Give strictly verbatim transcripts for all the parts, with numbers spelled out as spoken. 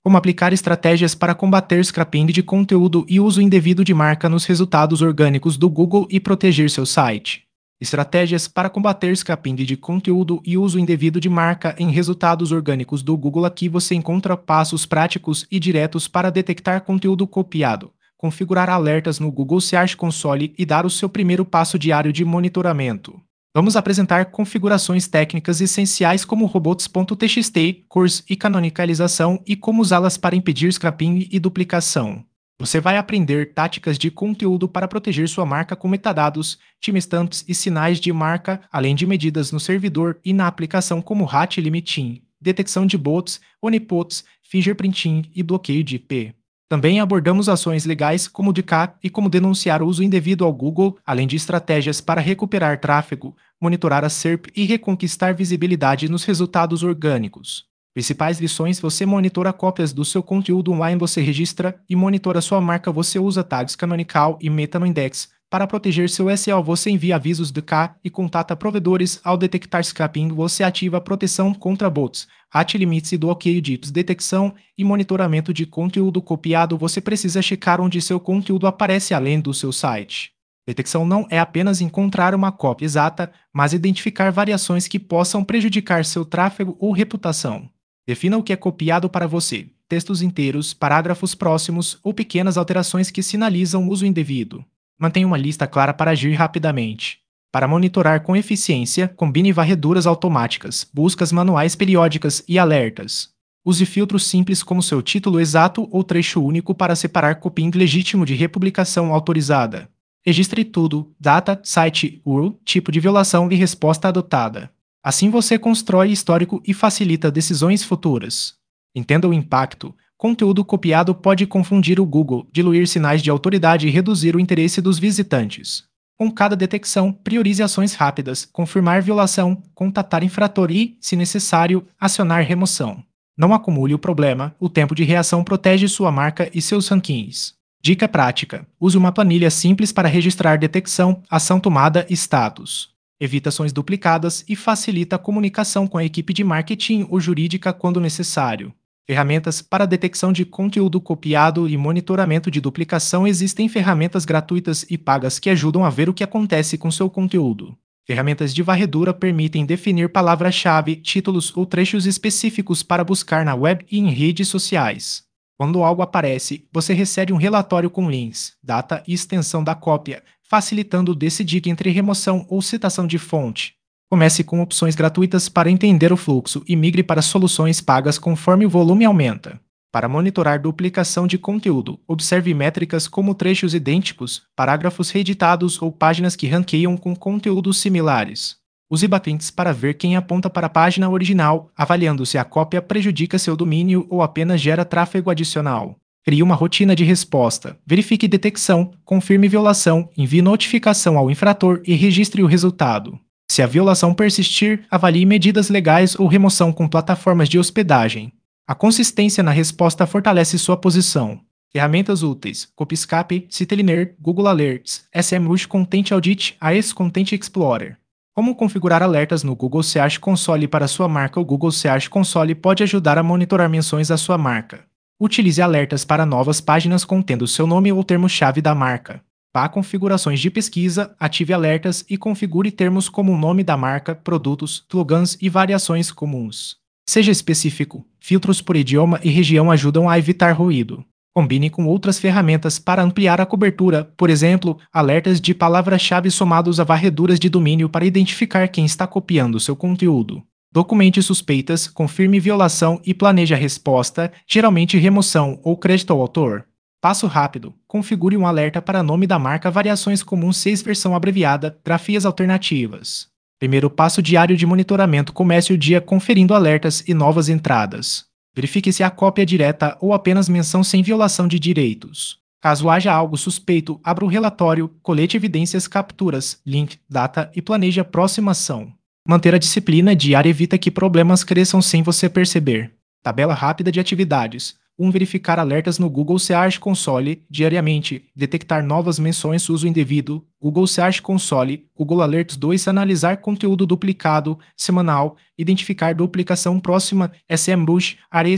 Como aplicar estratégias para combater scrapping de conteúdo e uso indevido de marca nos resultados orgânicos do Google e proteger seu site. Estratégias para combater scrapping de conteúdo e uso indevido de marca em resultados orgânicos do Google. Aqui você encontra passos práticos e diretos para detectar conteúdo copiado, configurar alertas no Google Search Console e dar o seu primeiro passo diário de monitoramento. Vamos apresentar configurações técnicas essenciais como robots.txt, cores e canonicalização e como usá-las para impedir scrapping e duplicação. Você vai aprender táticas de conteúdo para proteger sua marca com metadados, timestamps e sinais de marca, além de medidas no servidor e na aplicação como Hat Limiting, detecção de bots, honeypots, fingerprinting e bloqueio de I P. Também abordamos ações legais como D K e como denunciar o uso indevido ao Google, além de estratégias para recuperar tráfego, monitorar a S E R P e reconquistar visibilidade nos resultados orgânicos. Principais lições: você monitora cópias do seu conteúdo online, você registra e monitora sua marca, você usa tags canonical e meta no index. Para proteger seu S E O, você envia avisos D K e contata provedores. Ao detectar scrapping, você ativa a proteção contra bots, Hat Limits e bloqueio de I Ps. Detecção e monitoramento de conteúdo copiado. Você precisa checar onde seu conteúdo aparece além do seu site. Detecção não é apenas encontrar uma cópia exata, mas identificar variações que possam prejudicar seu tráfego ou reputação. Defina o que é copiado para você: textos inteiros, parágrafos próximos ou pequenas alterações que sinalizam uso indevido. Mantenha uma lista clara para agir rapidamente. Para monitorar com eficiência, combine varreduras automáticas, buscas manuais periódicas e alertas. Use filtros simples como seu título exato ou trecho único para separar copying legítimo de republicação autorizada. Registre tudo: data, site, U R L, tipo de violação e resposta adotada. Assim você constrói histórico e facilita decisões futuras. Entenda o impacto. Conteúdo copiado pode confundir o Google, diluir sinais de autoridade e reduzir o interesse dos visitantes. Com cada detecção, priorize ações rápidas, confirmar violação, contatar infrator e, se necessário, acionar remoção. Não acumule o problema, o tempo de reação protege sua marca e seus rankings. Dica prática: use uma planilha simples para registrar detecção, ação tomada e status. Evita ações duplicadas e facilita a comunicação com a equipe de marketing ou jurídica quando necessário. Ferramentas para detecção de conteúdo copiado e monitoramento de duplicação. Existem ferramentas gratuitas e pagas que ajudam a ver o que acontece com seu conteúdo. Ferramentas de varredura permitem definir palavras-chave, títulos ou trechos específicos para buscar na web e em redes sociais. Quando algo aparece, você recebe um relatório com links, data e extensão da cópia, facilitando decidir entre remoção ou citação de fonte. Comece com opções gratuitas para entender o fluxo e migre para soluções pagas conforme o volume aumenta. Para monitorar duplicação de conteúdo, observe métricas como trechos idênticos, parágrafos reeditados ou páginas que ranqueiam com conteúdos similares. Use backlinks para ver quem aponta para a página original, avaliando se a cópia prejudica seu domínio ou apenas gera tráfego adicional. Crie uma rotina de resposta. Verifique detecção, confirme violação, envie notificação ao infrator e registre o resultado. Se a violação persistir, avalie medidas legais ou remoção com plataformas de hospedagem. A consistência na resposta fortalece sua posição. Ferramentas úteis: Copyscape, CityLiner, Google Alerts, SEMrush Content Audit, A E S Content Explorer. Como configurar alertas no Google Search Console para sua marca? O Google Search Console pode ajudar a monitorar menções à sua marca. Utilize alertas para novas páginas contendo seu nome ou termo-chave da marca. Vá a configurações de pesquisa, ative alertas e configure termos como o nome da marca, produtos, slogans e variações comuns. Seja específico. Filtros por idioma e região ajudam a evitar ruído. Combine com outras ferramentas para ampliar a cobertura, por exemplo, alertas de palavra-chave somados a varreduras de domínio para identificar quem está copiando seu conteúdo. Documente suspeitas, confirme violação e planeje a resposta, geralmente remoção ou crédito ao autor. Passo rápido: configure um alerta para nome da marca, variações comuns seis versão abreviada, grafias alternativas. Primeiro passo diário de monitoramento: comece o dia conferindo alertas e novas entradas. Verifique se há cópia direta ou apenas menção sem violação de direitos. Caso haja algo suspeito, abra o relatório, colete evidências, capturas, link, data e planeje a próxima ação. Manter a disciplina diária evita que problemas cresçam sem você perceber. Tabela rápida de atividades. um Verificar alertas no Google Search Console diariamente. Detectar novas menções uso indevido. Google Search Console. Google Alerts. dois Analisar conteúdo duplicado semanal. Identificar duplicação próxima. SEMrush, A E S,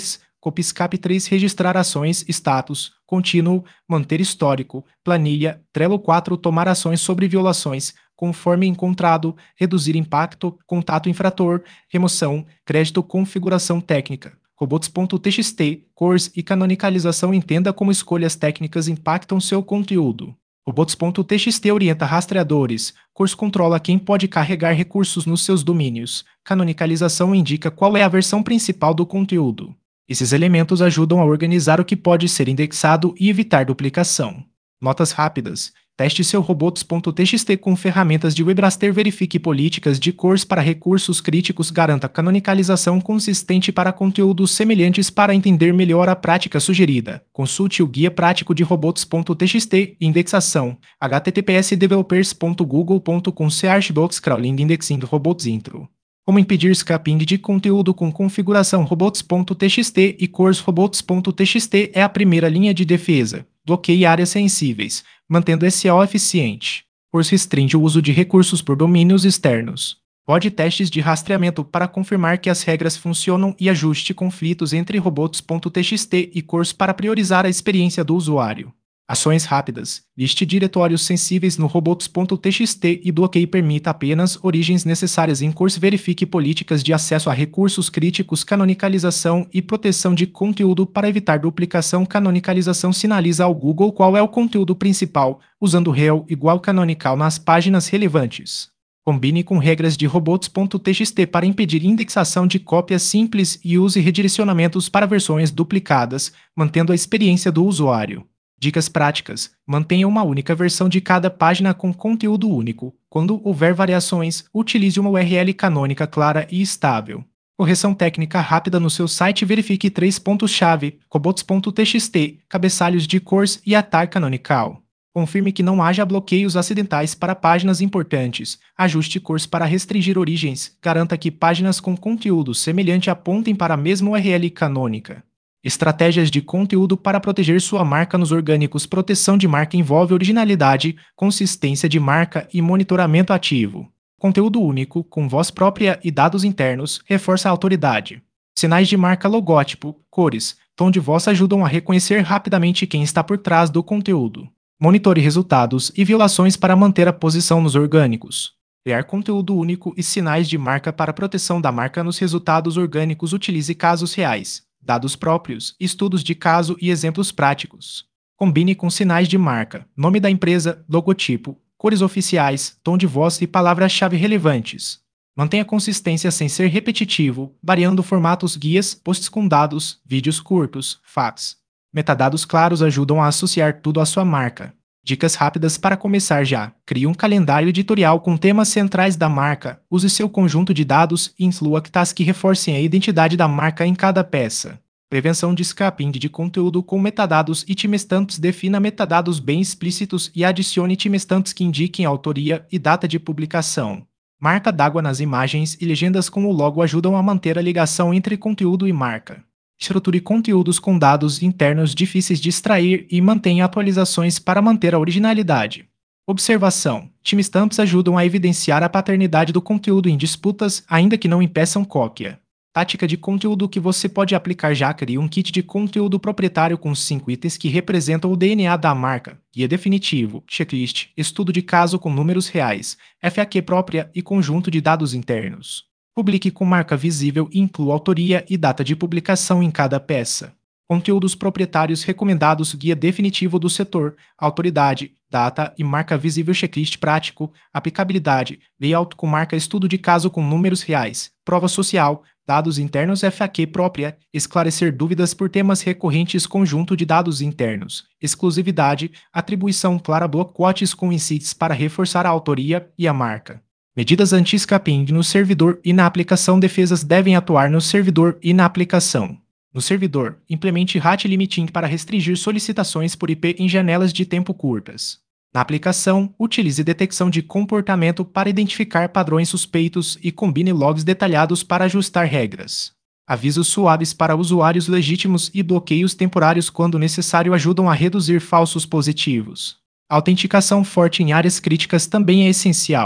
Copiscap três registrar ações, status, contínuo, manter histórico, planilha, Trello quatro tomar ações sobre violações, conforme encontrado, reduzir impacto, contato infrator, remoção, crédito configuração técnica. Robots.txt, cores e canonicalização entenda como escolhas técnicas impactam seu conteúdo. Robots.txt orienta rastreadores, cores controla quem pode carregar recursos nos seus domínios, canonicalização indica qual é a versão principal do conteúdo. Esses elementos ajudam a organizar o que pode ser indexado e evitar duplicação. Notas rápidas. Teste seu robots.txt com ferramentas de WebRaster, verifique políticas de cores para recursos críticos, garanta canonical consistente para conteúdos semelhantes. Para entender melhor a prática sugerida, consulte o guia prático de robots.txt, indexação, https developers ponto google ponto com slash box crawling indexing robots intro. Como impedir scrapping de conteúdo com configuração robots.txt e cores robots.txt é a primeira linha de defesa. Bloqueie áreas sensíveis, mantendo S E O eficiente. Cores restringe o uso de recursos por domínios externos. Pode testes de rastreamento para confirmar que as regras funcionam e ajuste conflitos entre robots.txt e cores para priorizar a experiência do usuário. Ações rápidas. Liste diretórios sensíveis no robots.txt e bloqueie permita apenas origens necessárias em cores. Verifique políticas de acesso a recursos críticos, canonicalização e proteção de conteúdo para evitar duplicação. Canonicalização sinaliza ao Google qual é o conteúdo principal, usando rel igual canonical nas páginas relevantes. Combine com regras de robots.txt para impedir indexação de cópias simples e use redirecionamentos para versões duplicadas, mantendo a experiência do usuário. Dicas práticas. Mantenha uma única versão de cada página com conteúdo único. Quando houver variações, utilize uma U R L canônica clara e estável. Correção técnica rápida no seu site. Verifique três pontos-chave, robots.txt, cabeçalhos de cores e a tag canonical. Confirme que não haja bloqueios acidentais para páginas importantes. Ajuste cores para restringir origens. Garanta que páginas com conteúdo semelhante apontem para a mesma U R L canônica. Estratégias de conteúdo para proteger sua marca nos orgânicos. Proteção de marca envolve originalidade, consistência de marca e monitoramento ativo. Conteúdo único, com voz própria e dados internos, reforça a autoridade. Sinais de marca, logótipo, cores, tom de voz ajudam a reconhecer rapidamente quem está por trás do conteúdo. Monitore resultados e violações para manter a posição nos orgânicos. Criar conteúdo único e sinais de marca para proteção da marca nos resultados orgânicos. Utilize casos reais, dados próprios, estudos de caso e exemplos práticos. Combine com sinais de marca, nome da empresa, logotipo, cores oficiais, tom de voz e palavras-chave relevantes. Mantenha consistência sem ser repetitivo, variando formatos guias, posts com dados, vídeos curtos, fax. Metadados claros ajudam a associar tudo à sua marca. Dicas rápidas para começar já. Crie um calendário editorial com temas centrais da marca. Use seu conjunto de dados e inclua tasks que reforcem a identidade da marca em cada peça. Prevenção de scrapping de conteúdo com metadados e timestamps. Defina metadados bem explícitos e adicione timestamps que indiquem a autoria e data de publicação. Marca d'água nas imagens e legendas com o logo ajudam a manter a ligação entre conteúdo e marca. Estruture conteúdos com dados internos difíceis de extrair e mantenha atualizações para manter a originalidade. Observação. Timestamps ajudam a evidenciar a paternidade do conteúdo em disputas, ainda que não impeçam cópia. Tática de conteúdo que você pode aplicar já. Crie um kit de conteúdo proprietário com cinco itens que representam o D N A da marca: guia definitivo, checklist, estudo de caso com números reais, F A Q própria e conjunto de dados internos. Publique com marca visível e inclua autoria e data de publicação em cada peça. Conteúdos proprietários recomendados: guia definitivo do setor, autoridade, data e marca visível, checklist prático, aplicabilidade, layout com marca, estudo de caso com números reais, prova social, dados internos, F A Q própria, esclarecer dúvidas por temas recorrentes, conjunto de dados internos, exclusividade, atribuição clara, block quotes com insights para reforçar a autoria e a marca. Medidas anti-scrapping no servidor e na aplicação. Defesas devem atuar no servidor e na aplicação. No servidor, implemente rate limiting para restringir solicitações por I P em janelas de tempo curtas. Na aplicação, utilize detecção de comportamento para identificar padrões suspeitos e combine logs detalhados para ajustar regras. Avisos suaves para usuários legítimos e bloqueios temporários quando necessário ajudam a reduzir falsos positivos. Autenticação forte em áreas críticas também é essencial.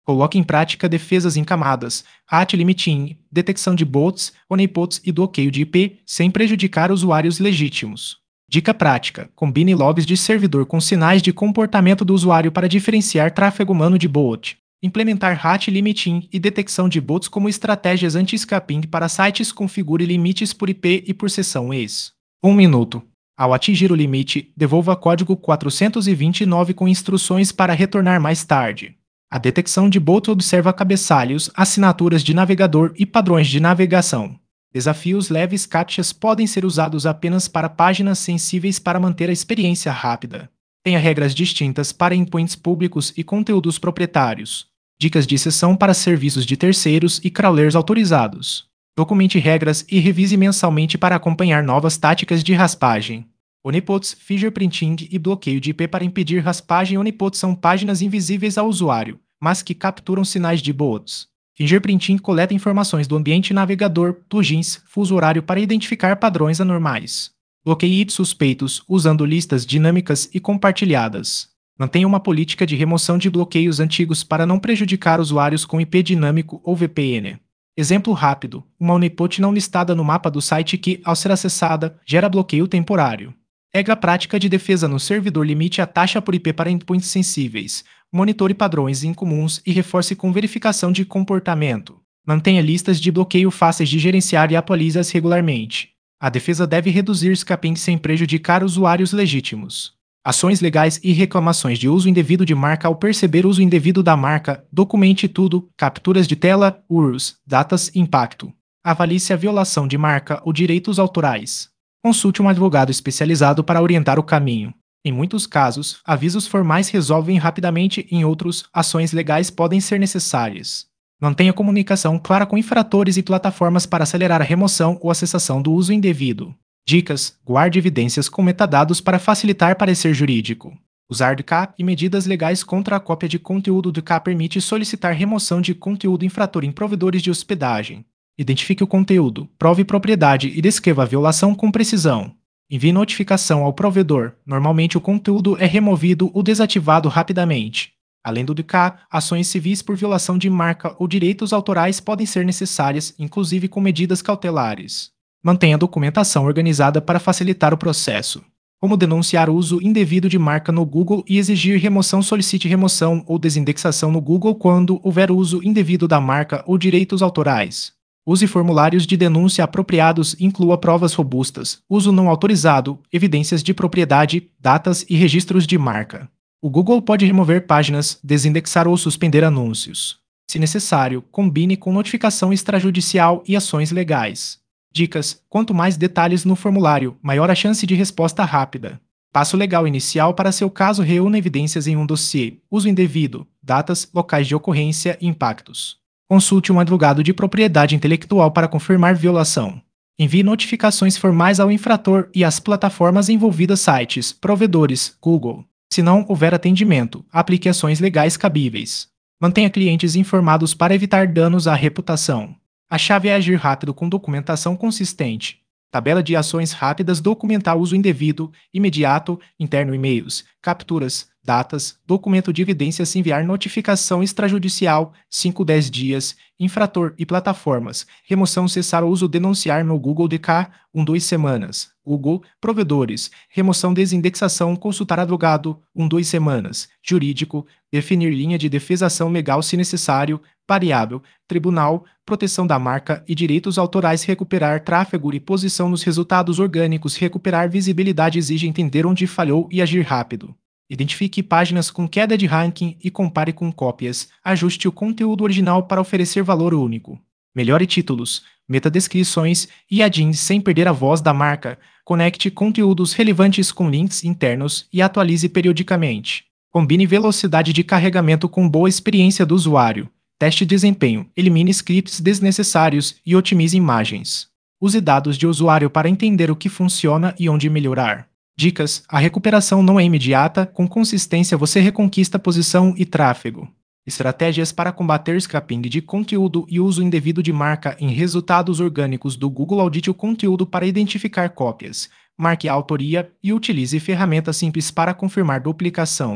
Coloque em prática defesas em camadas, Hat Limiting, detecção de bots, honeypots e bloqueio de I P, sem prejudicar usuários legítimos. Dica prática: combine logs de servidor com sinais de comportamento do usuário para diferenciar tráfego humano de bot. Implementar Hat Limiting e detecção de bots como estratégias anti-scrapping para sites. Configure limites por I P e por sessão ex. um minuto. Ao atingir o limite, devolva código quatrocentos e vinte e nove com instruções para retornar mais tarde. A detecção de bot observa cabeçalhos, assinaturas de navegador e padrões de navegação. Desafios leves. Captchas podem ser usados apenas para páginas sensíveis para manter a experiência rápida. Tenha regras distintas para endpoints públicos e conteúdos proprietários. Dicas de exceção para serviços de terceiros e crawlers autorizados. Documente regras e revise mensalmente para acompanhar novas táticas de raspagem. Honeypots, fingerprinting e bloqueio de I P para impedir raspagem. Honeypots são páginas invisíveis ao usuário, mas que capturam sinais de bots. Fingerprinting coleta informações do ambiente navegador, plugins, fuso horário para identificar padrões anormais. Bloqueie I Ps suspeitos usando listas dinâmicas e compartilhadas. Mantenha uma política de remoção de bloqueios antigos para não prejudicar usuários com I P dinâmico ou V P N. Exemplo rápido: uma honeypot não listada no mapa do site que, ao ser acessada, gera bloqueio temporário. Regra prática de defesa no servidor: limite a taxa por I P para endpoints sensíveis. Monitore padrões incomuns e reforce com verificação de comportamento. Mantenha listas de bloqueio fáceis de gerenciar e atualize-as regularmente. A defesa deve reduzir scrapping sem prejudicar usuários legítimos. Ações legais e reclamações de uso indevido de marca. Ao perceber uso indevido da marca, documente tudo: capturas de tela, U R Ls, datas, impacto. Avalie se a violação de marca ou direitos autorais. Consulte um advogado especializado para orientar o caminho. Em muitos casos, avisos formais resolvem rapidamente. Em outros, ações legais podem ser necessárias. Mantenha comunicação clara com infratores e plataformas para acelerar a remoção ou a cessação do uso indevido. Dicas: guarde evidências com metadados para facilitar parecer jurídico. Usar D K e medidas legais contra a cópia de conteúdo. D K permite solicitar remoção de conteúdo infrator em provedores de hospedagem. Identifique o conteúdo, prove propriedade e descreva a violação com precisão. Envie notificação ao provedor. Normalmente o conteúdo é removido ou desativado rapidamente. Além do D K, ações civis por violação de marca ou direitos autorais podem ser necessárias, inclusive com medidas cautelares. Mantenha a documentação organizada para facilitar o processo. Como denunciar o uso indevido de marca no Google e exigir remoção. Solicite remoção ou desindexação no Google quando houver uso indevido da marca ou direitos autorais. Use formulários de denúncia apropriados. Inclua provas robustas, uso não autorizado, evidências de propriedade, datas e registros de marca. O Google pode remover páginas, desindexar ou suspender anúncios. Se necessário, combine com notificação extrajudicial e ações legais. Dicas: quanto mais detalhes no formulário, maior a chance de resposta rápida. Passo legal inicial para seu caso: reúna evidências em um dossiê, uso indevido, datas, locais de ocorrência e impactos. Consulte um advogado de propriedade intelectual para confirmar violação. Envie notificações formais ao infrator e às plataformas envolvidas, sites, provedores, Google. Se não houver atendimento, aplique ações legais cabíveis. Mantenha clientes informados para evitar danos à reputação. A chave é agir rápido com documentação consistente. Tabela de ações rápidas: documentar uso indevido, imediato, interno e-mails, capturas, datas, documento de evidências, enviar notificação extrajudicial, cinco a dez dias, infrator e plataformas, remoção, cessar o uso, denunciar no Google. D K, um a duas semanas, Google, provedores, remoção, desindexação, consultar advogado, um a duas semanas, jurídico, definir linha de defesa, ação legal se necessário, variável, tribunal, proteção da marca e direitos autorais, recuperar tráfego e posição nos resultados orgânicos, recuperar visibilidade, exige entender onde falhou e agir rápido. Identifique páginas com queda de ranking e compare com cópias. Ajuste o conteúdo original para oferecer valor único. Melhore títulos, metadescrições e add-ins sem perder a voz da marca. Conecte conteúdos relevantes com links internos e atualize periodicamente. Combine velocidade de carregamento com boa experiência do usuário. Teste desempenho, elimine scripts desnecessários e otimize imagens. Use dados de usuário para entender o que funciona e onde melhorar. Dicas: a recuperação não é imediata, com consistência você reconquista posição e tráfego. Estratégias para combater scrapping de conteúdo e uso indevido de marca em resultados orgânicos do Google. Audite o conteúdo para identificar cópias, marque a autoria e utilize ferramentas simples para confirmar duplicação.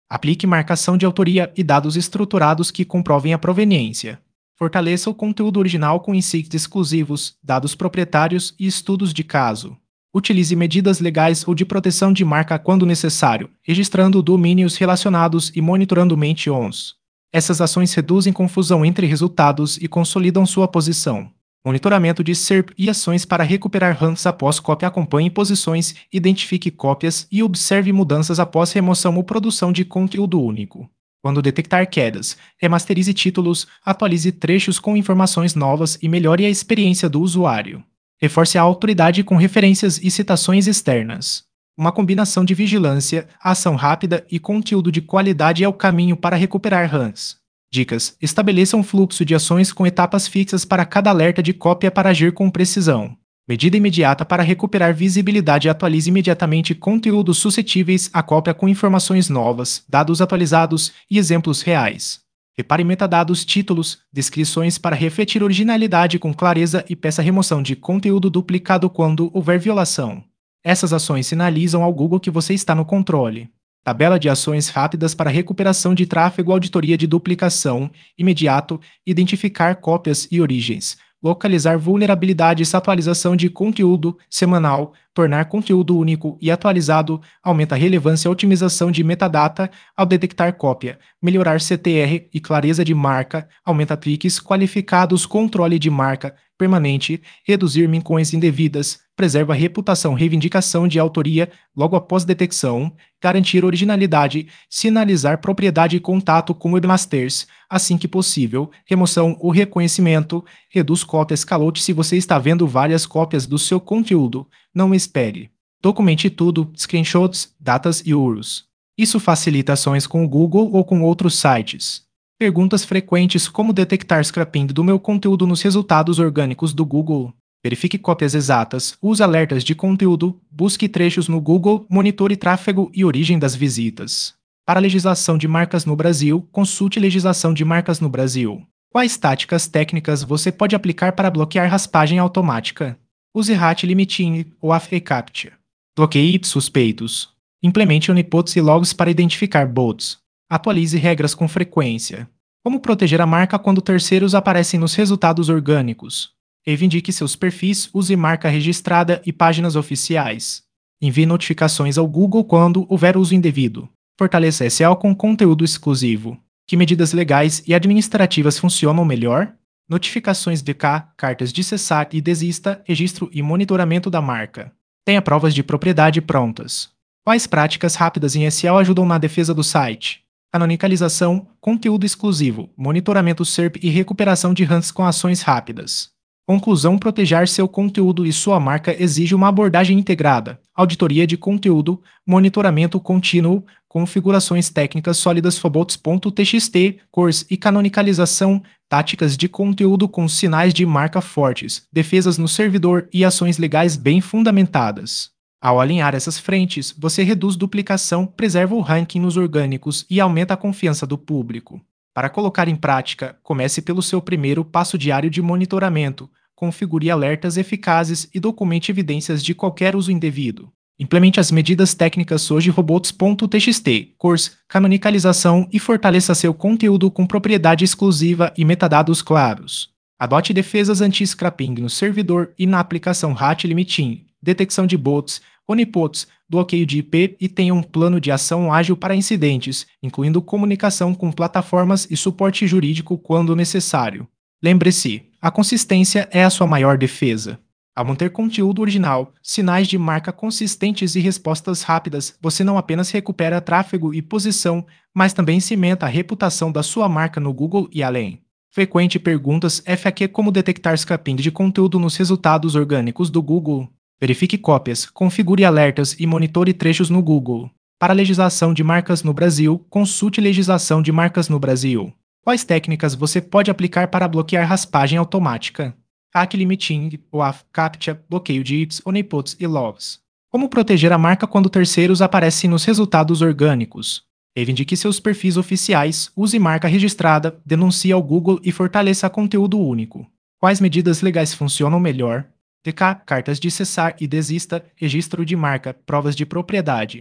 Aplique marcação de autoria e dados estruturados que comprovem a proveniência. Fortaleça o conteúdo original com insights exclusivos, dados proprietários e estudos de caso. Utilize medidas legais ou de proteção de marca quando necessário, registrando domínios relacionados e monitorando mentions. Essas ações reduzem confusão entre resultados e consolidam sua posição. Monitoramento de S E R P e ações para recuperar ranks após cópia. Acompanhe posições, identifique cópias e observe mudanças após remoção ou produção de conteúdo único. Quando detectar quedas, remasterize títulos, atualize trechos com informações novas e melhore a experiência do usuário. Reforce a autoridade com referências e citações externas. Uma combinação de vigilância, ação rápida e conteúdo de qualidade é o caminho para recuperar ranks. Dicas: estabeleça um fluxo de ações com etapas fixas para cada alerta de cópia para agir com precisão. Medida imediata para recuperar visibilidade: atualize imediatamente conteúdos suscetíveis à cópia com informações novas, dados atualizados e exemplos reais. Repare metadados, títulos, descrições para refletir originalidade com clareza e peça remoção de conteúdo duplicado quando houver violação. Essas ações sinalizam ao Google que você está no controle. Tabela de ações rápidas para recuperação de tráfego: auditoria de duplicação, imediato, identificar cópias e origens, localizar vulnerabilidades, atualização de conteúdo semanal, tornar conteúdo único e atualizado, aumenta a relevância, otimização de metadata ao detectar cópia, melhorar C T R e clareza de marca, aumenta cliques qualificados, controle de marca permanente, reduzir menções indevidas, preserva a reputação, reivindicação de autoria logo após detecção, garantir originalidade, sinalizar propriedade e contato com webmasters, assim que possível, remoção ou reconhecimento, reduz cópias. Calote: se você está vendo várias cópias do seu conteúdo, não espere. Documente tudo, screenshots, datas e U R Ls. Isso facilita ações com o Google ou com outros sites. Perguntas frequentes: como detectar scrapping do meu conteúdo nos resultados orgânicos do Google? Verifique cópias exatas, use alertas de conteúdo, busque trechos no Google, monitore tráfego e origem das visitas. Para a legislação de marcas no Brasil, consulte legislação de marcas no Brasil. Quais táticas técnicas você pode aplicar para bloquear raspagem automática? Use Hat Limiting ou A F Captcha. Bloqueie suspeitos. Implemente honeypots e logs para identificar bots. Atualize regras com frequência. Como proteger a marca quando terceiros aparecem nos resultados orgânicos? Reivindique seus perfis, use marca registrada e páginas oficiais. Envie notificações ao Google quando houver uso indevido. Fortaleça S E O com conteúdo exclusivo. Que medidas legais e administrativas funcionam melhor? Notificações D K, cartas de cessar e desista, registro e monitoramento da marca. Tenha provas de propriedade prontas. Quais práticas rápidas em S E O ajudam na defesa do site? Canonicalização, conteúdo exclusivo, monitoramento S E R P e recuperação de ranks com ações rápidas. Conclusão: proteger seu conteúdo e sua marca exige uma abordagem integrada, auditoria de conteúdo, monitoramento contínuo, configurações técnicas sólidas, robots.txt, cores e canonicalização, táticas de conteúdo com sinais de marca fortes, defesas no servidor e ações legais bem fundamentadas. Ao alinhar essas frentes, você reduz duplicação, preserva o ranking nos orgânicos e aumenta a confiança do público. Para colocar em prática, comece pelo seu primeiro passo diário de monitoramento, configure alertas eficazes e documente evidências de qualquer uso indevido. Implemente as medidas técnicas hoje robots.txt, cores, canonicalização e fortaleça seu conteúdo com propriedade exclusiva e metadados claros. Adote defesas anti-scrapping no servidor e na aplicação Hat Limiting, detecção de bots, honeypots, bloqueio de I P e tenha um plano de ação ágil para incidentes, incluindo comunicação com plataformas e suporte jurídico quando necessário. Lembre-se, a consistência é a sua maior defesa. Ao manter conteúdo original, sinais de marca consistentes e respostas rápidas, você não apenas recupera tráfego e posição, mas também cimenta a reputação da sua marca no Google e além. Frequente perguntas: F A Q: como detectar scrapping de conteúdo nos resultados orgânicos do Google? Verifique cópias, configure alertas e monitore trechos no Google. Para a legislação de marcas no Brasil, consulte legislação de marcas no Brasil. Quais técnicas você pode aplicar para bloquear raspagem automática? Hack Limiting, O A F Captcha, bloqueio de I Ps, honeypots e logs. Como proteger a marca quando terceiros aparecem nos resultados orgânicos? Reivindique seus perfis oficiais, use marca registrada, denuncie ao Google e fortaleça conteúdo único. Quais medidas legais funcionam melhor? D K, cartas de cessar e desista, registro de marca, provas de propriedade.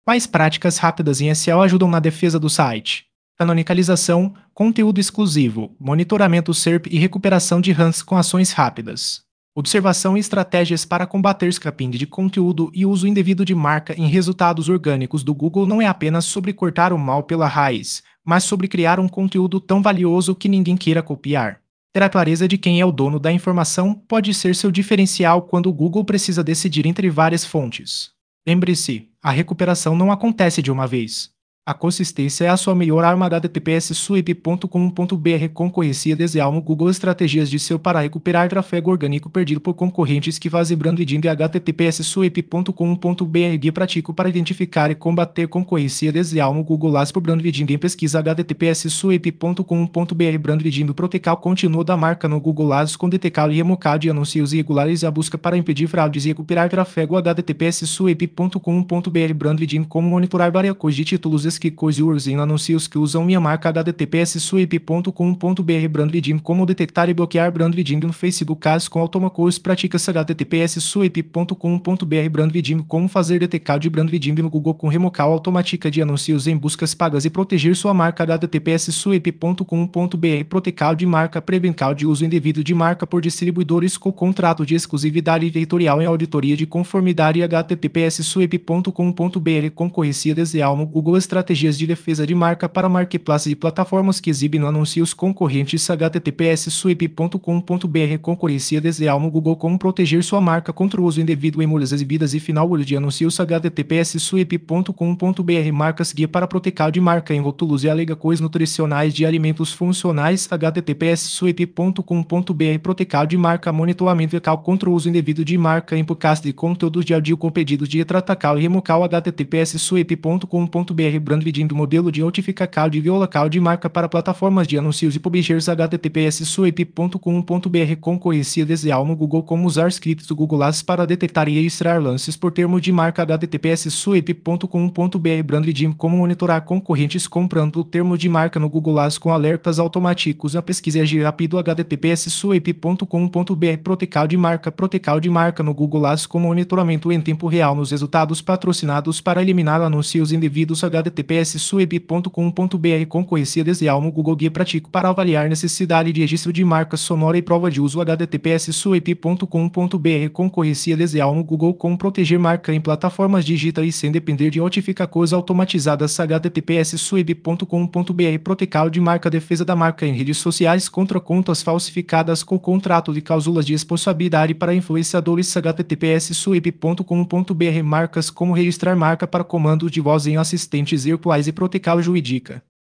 Quais práticas rápidas em S E O ajudam na defesa do site? Canonical, conteúdo exclusivo, monitoramento S E R P e recuperação de ranks com ações rápidas. Observação e estratégias para combater scrapping de conteúdo e uso indevido de marca em resultados orgânicos do Google não é apenas sobre cortar o mal pela raiz, mas sobre criar um conteúdo tão valioso que ninguém queira copiar. Ter a clareza de quem é o dono da informação pode ser seu diferencial quando o Google precisa decidir entre várias fontes. Lembre-se, a recuperação não acontece de uma vez. A consistência é a sua melhor arma. H T T P S swip ponto com ponto b r Concorrência desleal no Google. Estratégias de S E O para recuperar tráfego orgânico perdido por concorrentes que fazem branding. H T T P S swip ponto com ponto b r Guia prático para identificar e combater concorrência desleal no Google. Las por branding em pesquisa. H T T P S swip ponto com ponto b r Branding do Protocol contínuo da marca no Google. Las com detectar e remocar de anúncios irregulares. A busca para impedir fraudes e recuperar tráfego. H T T P S swip ponto com ponto b r Branding como monitorar várias de títulos que coisas em anúncios que usam minha marca. H T T P S swip ponto com ponto b r Branding como detectar e bloquear branding no Facebook. Caso com automacos práticas. H T T P S swip ponto com ponto b r Branding como fazer detectar de branding no Google com remocal automática de anúncios em buscas pagas e proteger sua marca. H T T P S swip ponto com ponto b r Protocol de marca prevencal de uso indevido de marca por distribuidores com contrato de exclusividade editorial em auditoria de conformidade. H T T P S swip ponto com ponto b r Concorrência desleal no Google. Estratégias de defesa de marca para marketplace e plataformas que exibem anúncios concorrentes. H T T P S swip ponto com ponto b r Concorrência desleal no Google. Como proteger sua marca contra o uso indevido em mulheres exibidas e final de anúncios. H T T P S swip ponto com ponto b r Marcas guia para proteger de marca em rótulos e alegacões nutricionais de alimentos funcionais. H T T P S swip ponto com ponto b r Protocol de marca monitoramento local contra o uso indevido de marca em podcast de conteúdos de áudio com pedidos de retratacal e remocal. H T T P S swip ponto com ponto b r Branding do modelo de notificação de violacal de marca para plataformas de anúncios e publishers. H T T P S swip ponto com ponto b r Concorrência desleal no Google. Como usar scripts do Google Ads para detectar e registrar lances por termo de marca. H T T P S swip ponto com ponto b r Branding como monitorar concorrentes comprando o termo de marca no Google Ads com alertas automáticos. A pesquisa agir rápido. H T T P S swip ponto com ponto b r Protocol de marca Protocol de marca no Google Ads com monitoramento em tempo real nos resultados patrocinados para eliminar anúncios indevidos. H T T P S swip ponto com ponto b r Concorrência desleal no Google. Guia prático para avaliar necessidade de registro de marca sonora e prova de uso. H T T P S swip ponto com ponto b r Concorrência desleal no Google. Como proteger marca em plataformas digitais sem depender de notificações automatizadas. H T T P S swip ponto com ponto b r Protocol de marca defesa da marca em redes sociais contra contas falsificadas com contrato de cláusulas de responsabilidade para influenciadores. H T T P S swip ponto com ponto b r Marcas como registrar marca para comandos de voz em assistentes virtuais e Protocol jurídica.